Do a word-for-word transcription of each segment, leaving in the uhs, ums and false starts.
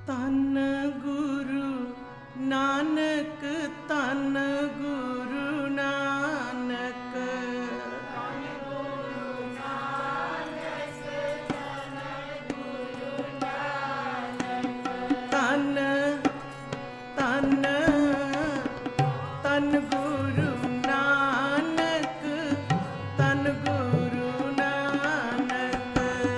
ਧੰਨ ਗੁਰੂ ਨਾਨਕ, ਧੰਨ ਗੁਰੂ ਨਾਨਕ। ਧੰਨ ਧੰਨ ਧੰਨ ਗੁਰੂ ਨਾਨਕ, ਧੰਨ ਗੁਰੂ ਨਾਨਕ।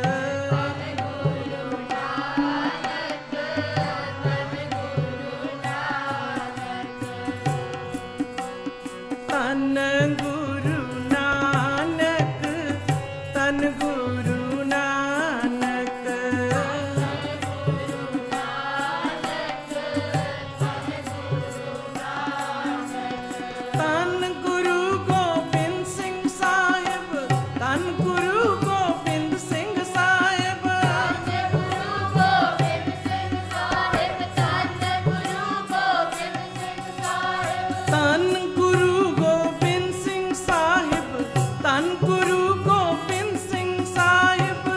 ਧੰਨ ਗੁਰੂ ਨਾਨਕ, ਧੰਨ ਗੁਰੂ ਨਾਨਕ। ਧੰਨ ਗੁਰੂ ਗੋਬਿੰਦ ਸਿੰਘ ਸਾਹਿਬ, ਧੰਨ ਗੁਰੂ ਗੋਬਿੰਦ ਸਿੰਘ ਸਾਹਿਬ। ਧੰਨ ਗੁਰੂ ਗੋਬਿੰਦ ਸਿੰਘ ਸਾਹਿਬ, ਧੰਨ ਗੁਰੂ ਗੋਬਿੰਦ ਸਿੰਘ ਸਾਹਿਬ।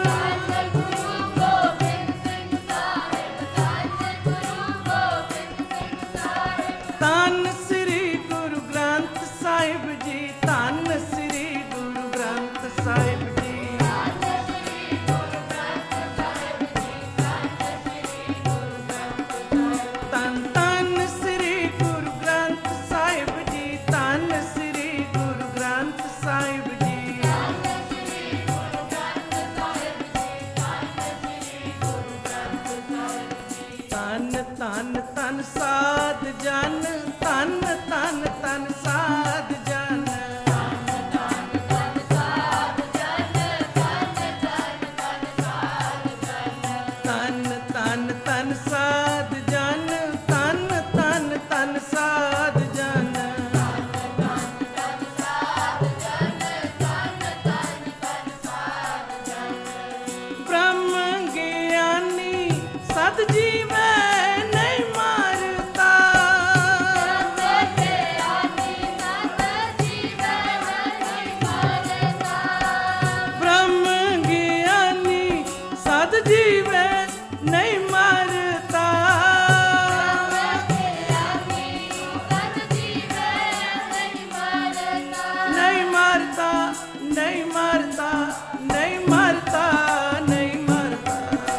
ਧੰਨ ਸ੍ਰੀ ਗੁਰੂ ਗ੍ਰੰਥ ਸਾਹਿਬ ਜੀ, ਧੰਨ ਸ੍ਰੀ ਗੁਰੂ ਗ੍ਰੰਥ ਸਾਹਿਬ ਜੀ। ਧੰਨ ਧੰਨ ਸ੍ਰੀ ਗੁਰੂ ਗ੍ਰੰਥ ਸਾਹਿਬ ਜੀ, ਧੰਨ ਸ੍ਰੀ ਗੁਰੂ ਗ੍ਰੰਥ ਸਾਹਿਬ ਜੀ। ਧੰਨ ਧੰਨ ਧੰਨ ਸਾਧ ਜਨ, ਧੰਨ ਧੰਨ ਧੰਨ ਸਾਧ ਜਨ। ਧੰਨ ਧੰਨ ਧੰਨ ਸਾਧ ਜਨ, ਧੰਨ ਧੰਨ ਧੰਨ ਸਾਧ ਜਨ। ਬ੍ਰਹਮ ਗਿਆਨੀ ਸਤ ਜੀਵੈ ਨਹੀਂ ਮਾਰਤਾ। ਬ੍ਰਹਮ ਗਿਆਨੀ ਸਤ ਜੀਵੈ ਨਹੀਂ ਮਾਰਤਾ। ਨਹੀਂ ਮਾਰਤਾ, ਨਹੀਂ ਮਾਰਤਾ, ਨਹੀਂ ਮਾਰਤਾ, ਨਹੀਂ ਮਾਰਤਾ।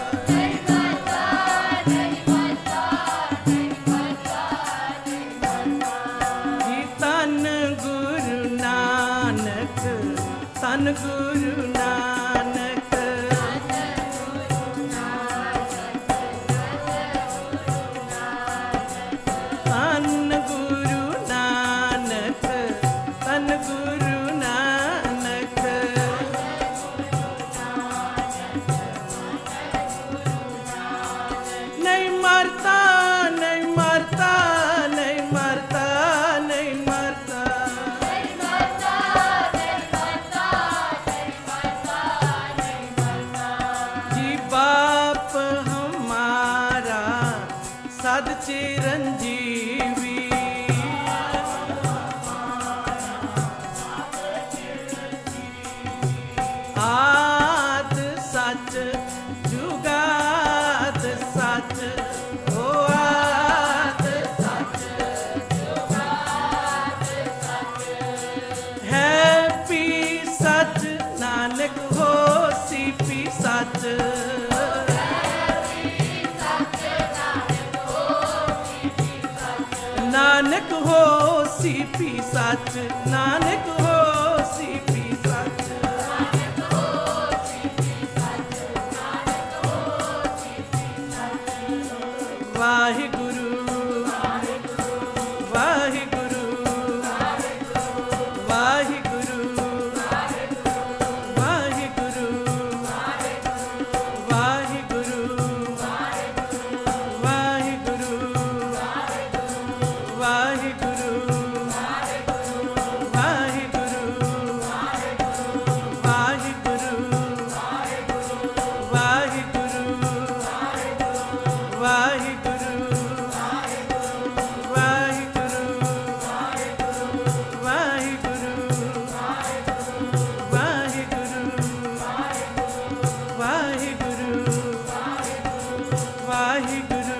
ਜੀ ਧੰਨ ਗੁਰੂ ਨਾਨਕ, ਧੰਨ ਗੁਰੂ ਨਾਨਕ। ਧੰਨ ਗੁਰੂ ਨਾਨਕ, ਧੰਨ ਗੁਰੂ ਨਾਨਕ। ਨਹੀਂ ਮਰਤਾ, ਨਹੀਂ ਮਰਤਾ, ਨਹੀਂ ਮਰਤਾ, ਨਹੀਂ ਮਰਤਾ। ਜੀ ਬਾਪ ਹਮਾਰਾ ਸਦ ਚਿਰੰਜੀਵੀ। ਆਦ ਸੱਚ ਜੁਗਾਦ ਸੱਚ, ਓ ਆਦ ਸੱਚ ਜੁਗਾਦ ਸੱਚ। ਹੈ ਪੀ ਸੱਚ ਨਾਨਕ ਹੋਸੀ ਪੀ ਸੱਚ। ਨਾਨਕ ਹੋਸੀ ਪੀ ਸੱਚ, ਨਾਨਕ ਹੋਸੀ ਪੀ ਸੱਚ। ਵਾਹਿਗੁਰੂ ਵਾਹਿਗੁਰੂ ਵਾਹਿਗੁਰੂ ਵਾਹਿਗੁਰੂ ਵਾਹਿਗੁਰੂ ਵਾਹਿਗੁਰੂ ਵਾਹਿਗੁਰੂ ਵਾਹਿਗੁਰੂ ਵਾਹਿਗੁਰੂ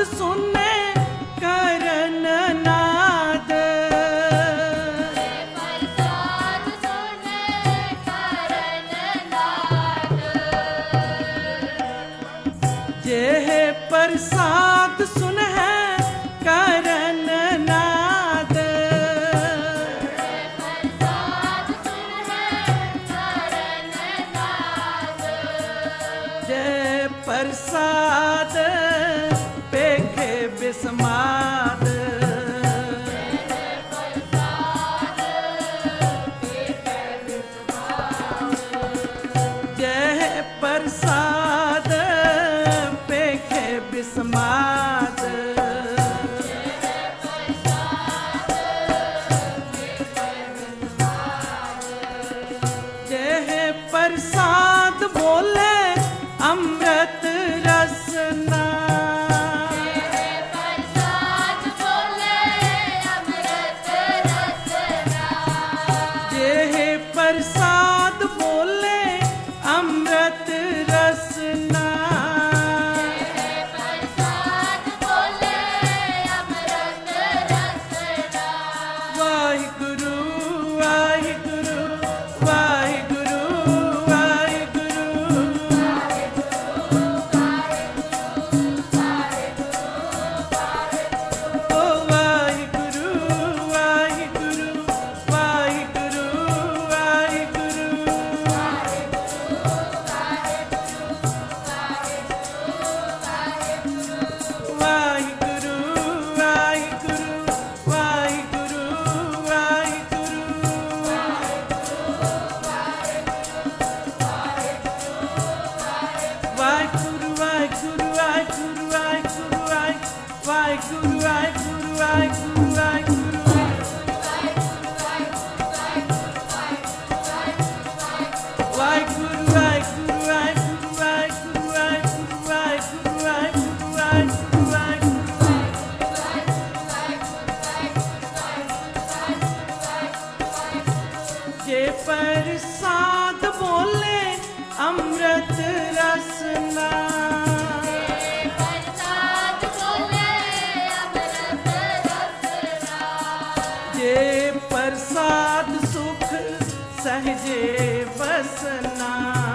सुने करन नाद। जेह प्रसाद सुन है करन नाद। जय प्रसाद पेखे बिस्माद। जय प्रसाद पेखे बिस्माद। जय प्रसाद बोले अमृत रसना। जेह प्रसाद बोले अमृत रसना। वाहिगुरु वाहिगुरु वाहिगुरु वाहिगुरु। ओ वाहिगुरु वाहिगुरु वाहिगुरु वाहिगुरु। वाहिगुरु वाहिगुरु वाहिगुरु वाहिगुरु। वाहिगुरु वाहिगुरु वाहिगुरु वाहिगुरु वाहिगुरु वाहिगुरु वाहिगुरु वाहिगुरु। वाहिगुरु वाहिगुरु वाहिगुरु वाहिगुरु वाहिगुरु वाहिगुरु वाहिगुरु वाहिगुरु। जे प्रसाद बोले अमृत रसना। जे प्रसाद सुख सहजे बसना।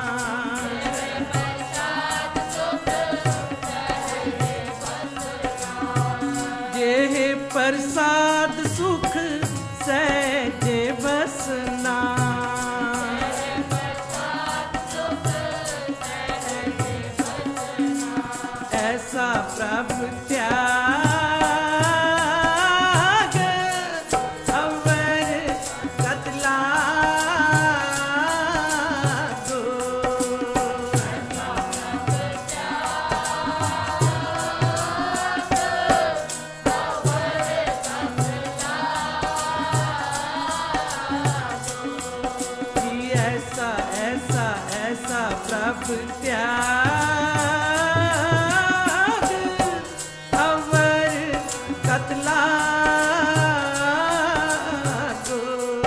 जे प्रसाद सुख सहजे बसना। ऐसा प्रभु त्याग अवर कतला गो। कि ऐसा ऐसा ऐसा प्रभु त्याग अवर कतला गो।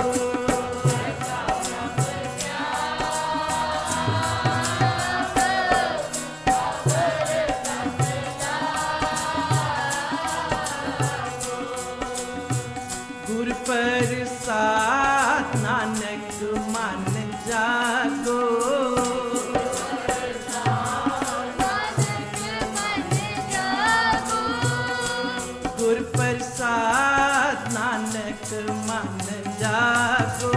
गुर प्रसाद नानक मन जागो। गुर प्रसाद नानक मन जागो।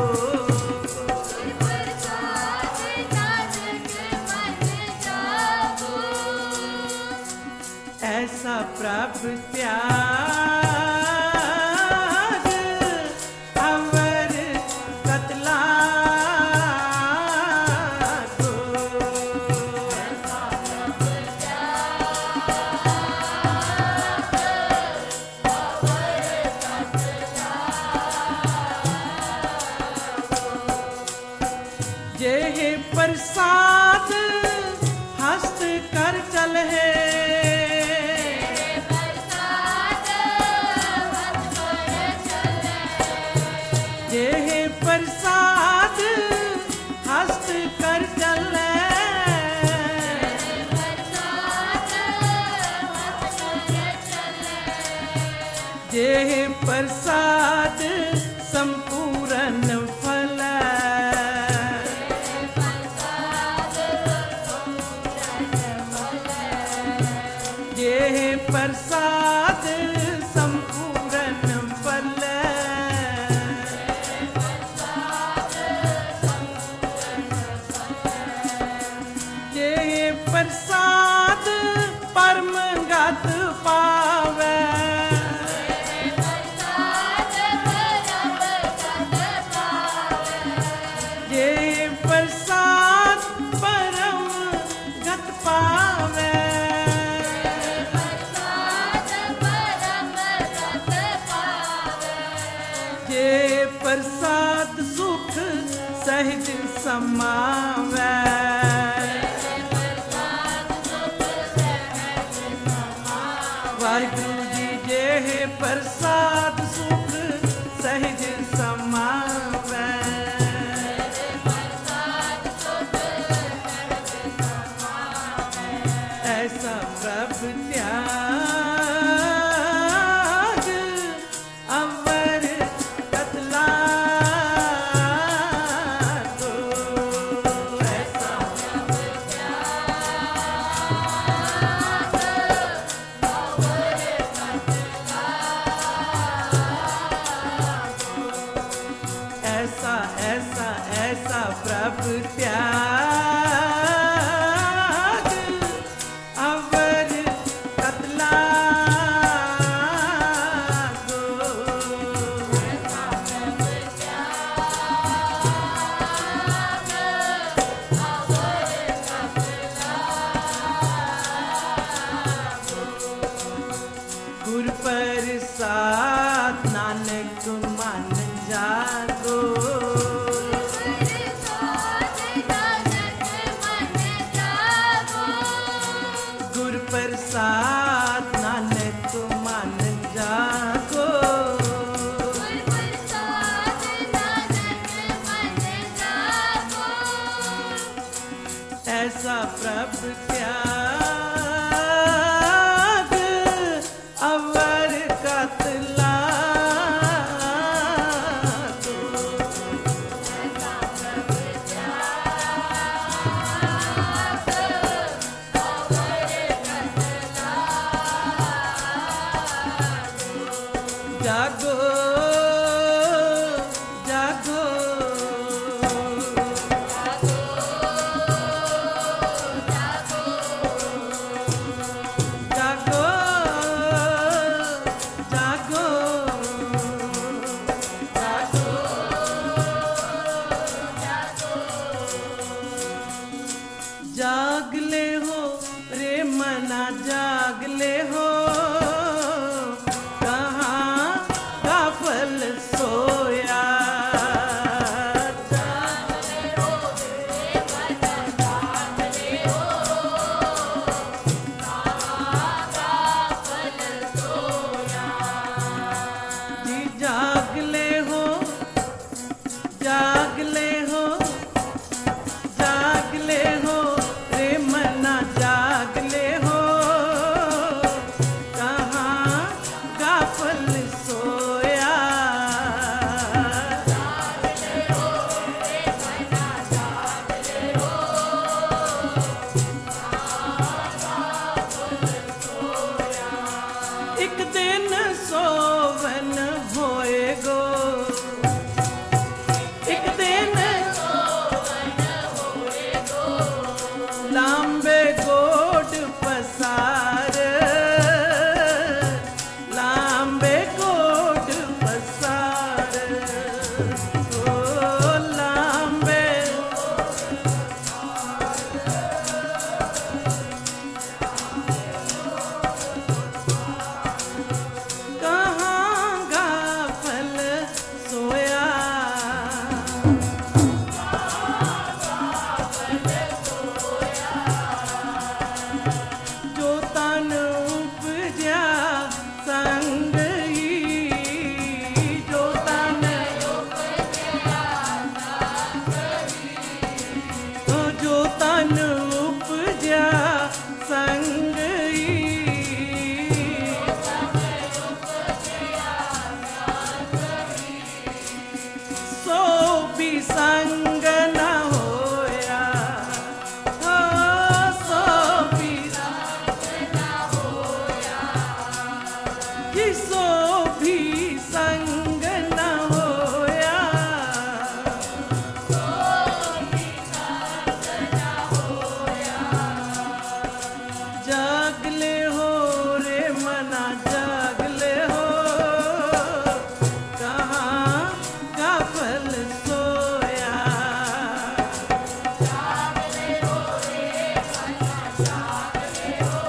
ऐसा प्रभु त्याग अवर कतला गो। जेह प्रसाद हस्त कर चल है। जेह प्रसाद हस्त कर चले। प्रसाद संपूर्ण फल ये प्रसाद संपूर्ण फल ये प्रसाद परम गत पावे ये प्रसाद परम गत पावे ये प्रसाद सुख सहज समावे वाहिगुरु जी जे प्रसाद सुख सहज समावे ऐसा प्रभु त्याग अवर कतला को ऐसा ऐसा ऐसा ऐसा प्रभु त्याग अवर कतला को गुर प्रसाद नानक मन जागो गुर प्रसाद नानक मन जागो ऐसा प्रभु त्याग अवर कतला जागो जागो जागो जागो जाग ले हो रे मना जाग ले हो कहाँ गाफल सोया जी जाग ले हो जाग ले हो जाग ले हो रे मना जाग ले हो कहाँ गाफल सोया एक दिन सोवन होएगो एक दिन संग न होया, हो सो भी संग न होया, कि सो भी संग न होया, सो भी संग न होया। जागले हो रे मना जागले हो, कहाँ का फल सोया, जागले हो रे मना जागले हो,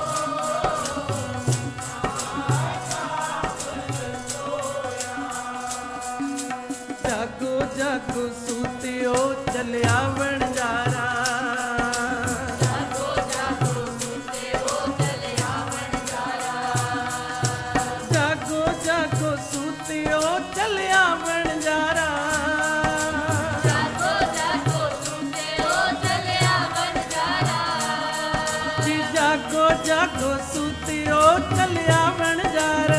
कहाँ का फल सोया। जागो जागो सूतियो चलिया बंजारा, जागो जागो सूतियो चलिया बंजारा, जागो जागो सूतियो चलिया बंजारा, जागो जागो सूतियो चलिया बंजारा, जी जागो जागो सूतियो चलिया बंजारा,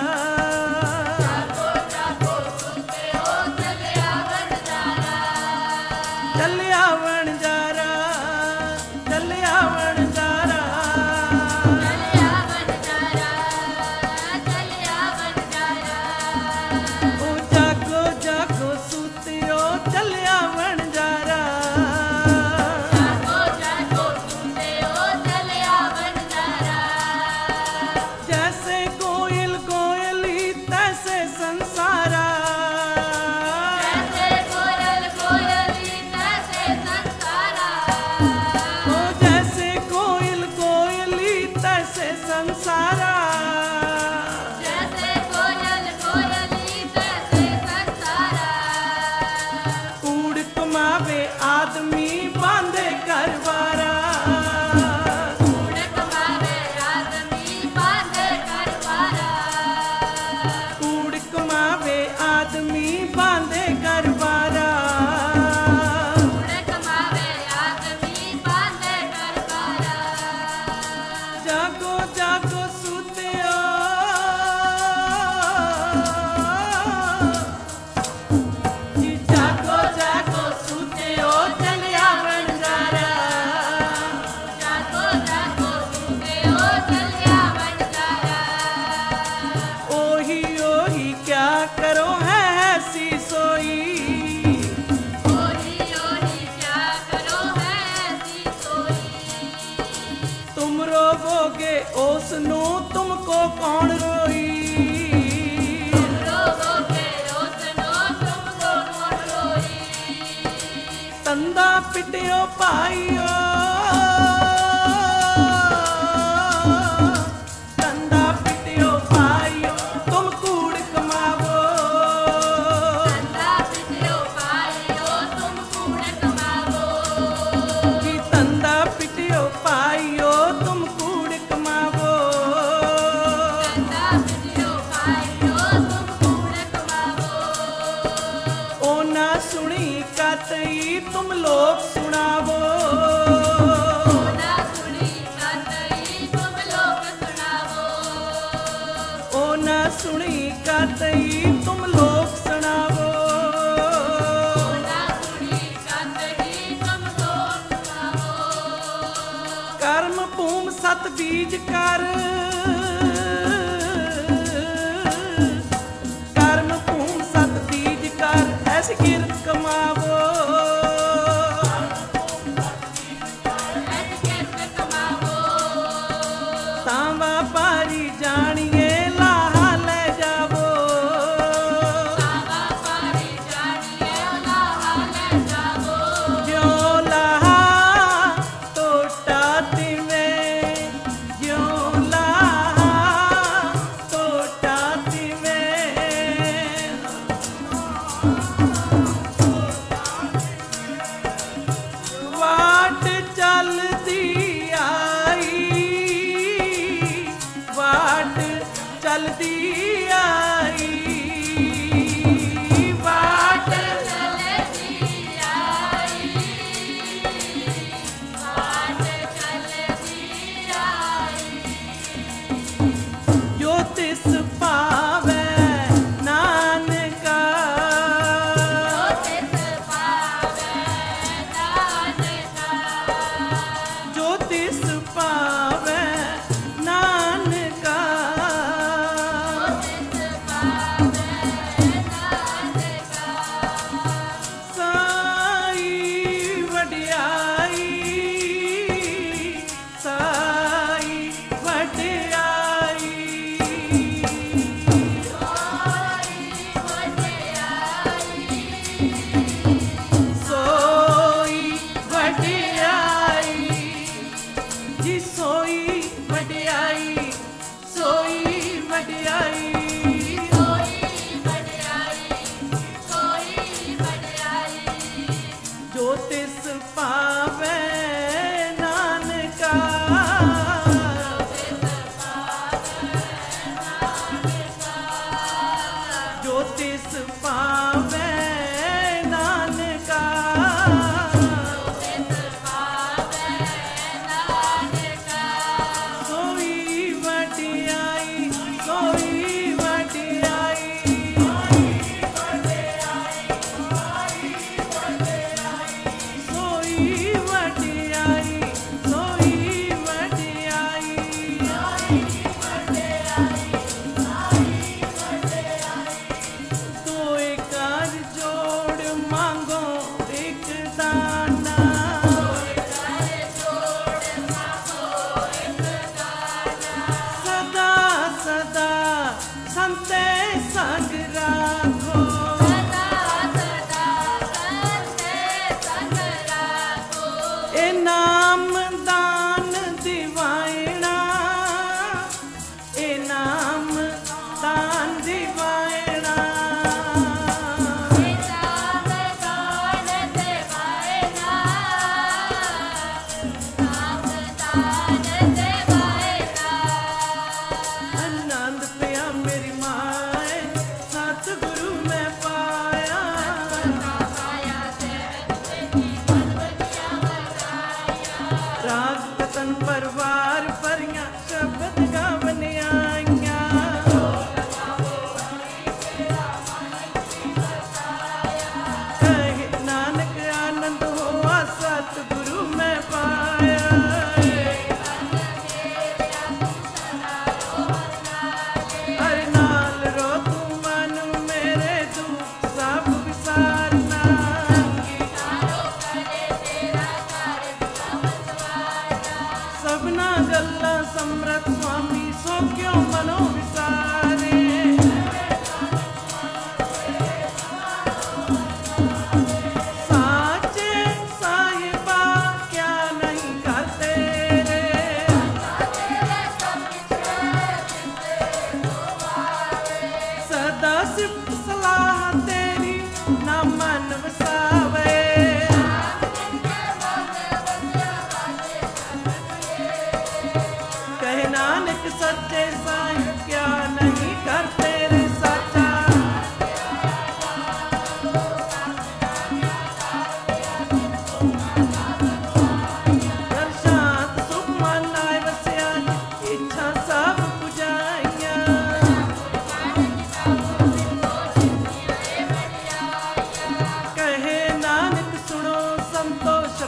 जागो जागो सूतियो चलिया बंजारा, चलिया बंजारा, चलिया बंजारा, चलिया बंजारा, चलिया बंजारा, ओ जागो जागो सूतियो चलिया बंजारा, जागो जागो सूतियो चलिया बंजारा, जैसे कोयल कोयली तैसे संसारा, जैसे कोयल कोयली तैसे संसारा, ओ जैसे कोयल कोयली तैसे संसारा, जैसे कोयल कोयली तैसे संसारा, कूड़ कमावे आदमी बांधे घरवारा, कूड़ कमावे आदमी बांधे घरवारा, कूड़ कमावे आदमी बांधे घरवारा, कूड़ कमावे आदमी बांधे घरवारा, जागो जागो सूतियो, जी जागो जागो सूतियो चलिया बंजारा, जागो जागो सूतियो चलिया बंजारा, ओही ओही क्या करो है ऐसी सोई, ओही ओही क्या करो है ऐसी सोई, तुम रोवोगे ओसनु तुमको कौन रोई, तुम रोवोगे ओसनु तुमको कौन रोई, तंदा पिटियो पाइयो, तंदा पिटियो पाइयो तुम कूड़ कमावो, तंदा पिटियो पाइयो तुम कूड़ कमावो, कि तंदा पिटियो पाइयो तुम कूड़ कमावो, तंदा पिटियो पाइयो तुम कूड़ कमावो, ओ ना सुनी कतई तुम लोग सुनावो, ओ ना सुनी कतई तुम लोग सुनावो, ओ ना सुनी कतई तुम लोग सुनावो, ओ ना सुनी कतई तुम लोग सुनावो, कर्म भूम सत बीज कर, कर्म भूम सत बीज कर ऐसी किरत कमावो, ऐसी किरत कमावो, तांवा पारी जानिए लाहा ले जावो, तांवा पारी जानिए लाहा ले जावो, ज्यों लाहा टोटा तिवें, ज्यों लाहा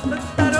ਮਸਤਰ